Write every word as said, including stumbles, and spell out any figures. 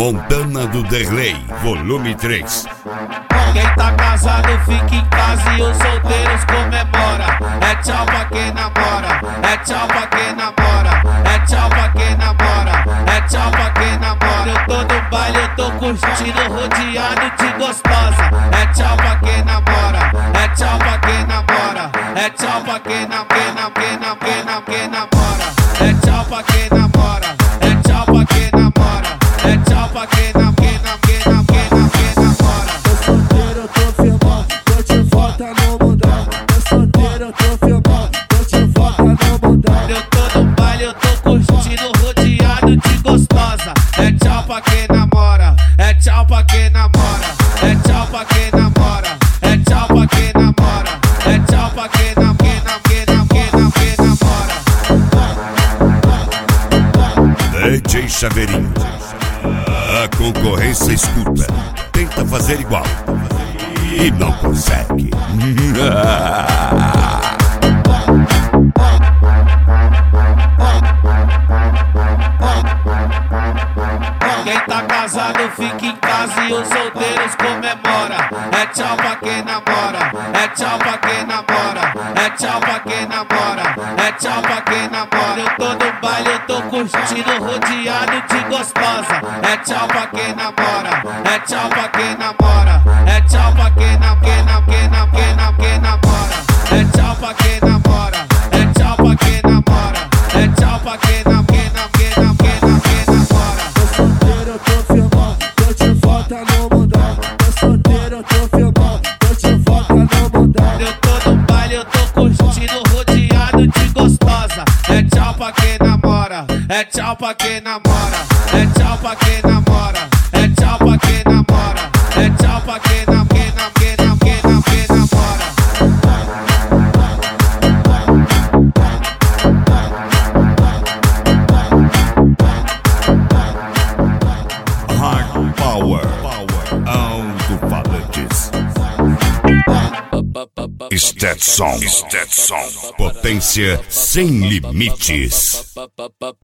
Montana do Derlei, volume três. Quem tá casado fica em casa e os solteiros comemora. É tchau pra quem namora, é tchau pra quem namora, é tchau pra quem namora, é tchau pra quem namora. Eu tô no baile, eu tô curtindo, rodeado de gostosa. É tchau pra quem namora, é tchau pra quem namora, é tchau pra quem nam, quem nam, quem nam, quem nam, quem namora. É tchau pra quem namora, é tchau pra quem namora, é tchau pra quem nam, quem nam, quem nam, quem nam, quem namora. Tô solteiro, eu tô firmão, tô de volta no mundão. Tô solteiro, eu tô firmão, tô de volta no mundão. Eu tô no baile, eu tô curtindo, rodeado de gostosa. É tchau pra quem namora, é tchau pra quem namora, é tchau pra quem namora, é tchau pra quem namora, é tchau pra quem nam, quem nam, quem nam, quem nam, quem namora. D J Chaveirinho, a concorrência escuta, tenta fazer igual e não consegue. Quem tá casado fica em casa e os solteiros comemora. É tchau pra quem namora, é tchau pra quem namora, é tchau pra quem namora, é tchau pra quem namora. Eu tô no baile, eu tô curtindo, rodeado de gostosa. É tchau pra quem namora, é tchau pra quem namora, é tchau pra quem nam, quem nam, quem nam, quem nam, quem namora. É tchau pra quem namora, é tchau pra quem namora, é tchau pra quem nam, quem nam, quem nam, quem nam, quem namora. Tô solteiro, eu tô firmão, tô de volta no mundão. Tô solteiro, eu tô firmão, tô de volta no mundão. Eu tô no baile, eu tô curtindo, rodeado de gostosa. É tchau pra quem namora, é tchau pra quem namora, é tchau pra quem namora, é tchau pra quem namora, é tchau pra quem nam, quem nam, quem nam, quem nam, quem namora. Hard Power, alto-falantes. Stetson, Stetson, potência sem limites.